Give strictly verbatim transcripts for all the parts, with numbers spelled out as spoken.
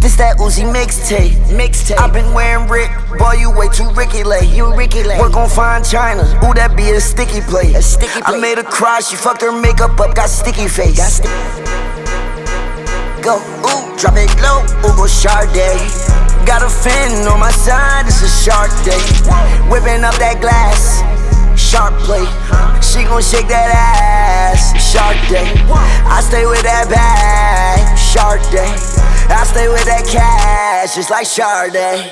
This that Uzi mixtape. Mixtape. I've been wearing Rick, boy, you way too Ricky Lay. You Ricky Lay. Work on fine China. Ooh, that be a sticky plate. A sticky plate. I made her cry, she fucked her makeup up, got sticky face. Got sti Go, ooh, drop it low, ooh, go Sade. Got a fin on my side, it's a shark day. Whipping up that glass, sharp plate. She gon' shake that ass, shark day. I stay with that bag, shark day. I stay with that cash, just like Sade.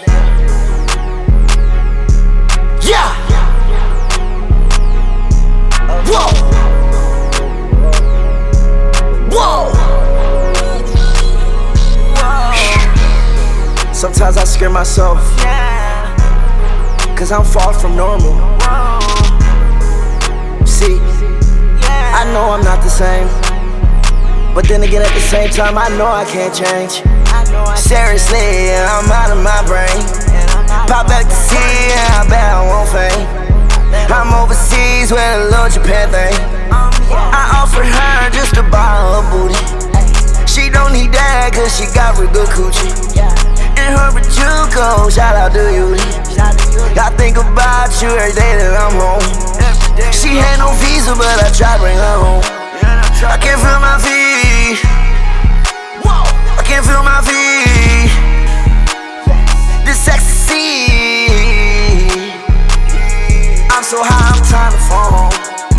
Yeah! Whoa! Whoa! Sometimes I scare myself, cause I'm far from normal. See, I know I'm not the same, but then again at the same time I know I can't change. Seriously, I'm out of my brain. Pop back to see, I bet I won't fame. I'm overseas with a little Japan thing. I offered her just to buy her booty. She don't need that cause she got real good coochie. In her Bajuco, shout out to you. I think about you every day that I'm home. She had no visa, but I tried to bring her home. I can't feel my feet. I can't feel my feet. This ecstasy. I'm so high, I'm trying to fall home.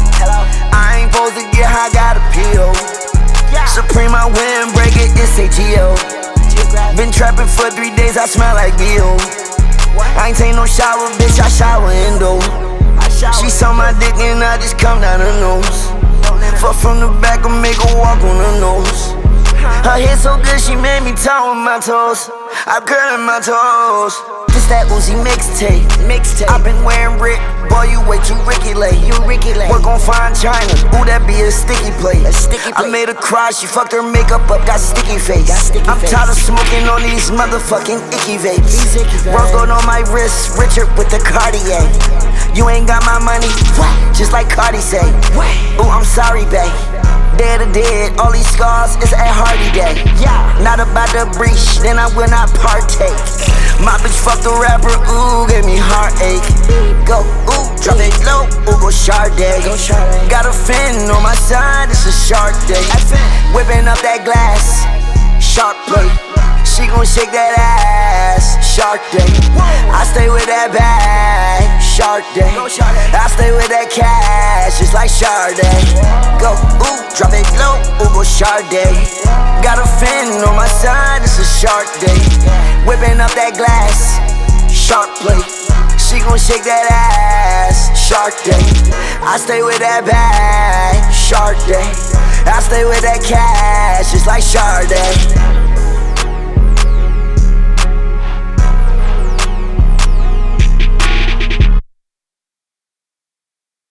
I ain't supposed to get high, got a P O. Supreme, I win, break it, it's A G O. Been trapping for three days, I smell like B O. I ain't take no shower, bitch, I shower indo. She saw my dick and I just come down her nose. Fuck from the back and make her walk on her nose. Her hair so good, she made me toe on my toes. I curl my toes. This that Uzi mixtape. Mixtape. I've been wearing Rick, boy, you way too Ricky Lay. You Ricky Lay. Work on fine China. Ooh, that be a sticky plate. A sticky plate. I made her cry, she fucked her makeup up, got sticky face. Got sticky I'm face. Tired of smoking on these motherfucking icky vapes. Work on my wrist, Richard with the Cartier. You ain't got my money, what? Just like Cardi say. What? Ooh, I'm sorry, babe. Dead or dead, all these scars is at Hardy Day. Yeah, not about the breach, then I will not partake. My bitch fucked a rapper, ooh, gave me heartache. Go, ooh, drop it low, ooh, go Sade. Got a fin on my side, it's a shark day. Whipping up that glass, sharp plate. She gon' shake that ass, shark day. I stay with that bag, shark day. I stay with that cash, just like Sade. Go, ooh, drop it low, ooh, go Sade. Got a fin on my side, it's a shark day. Whipping up that glass, shark plate. She gon' shake that ass, shark day. I stay with that bag, shark day. I stay with that cash, just like Sade.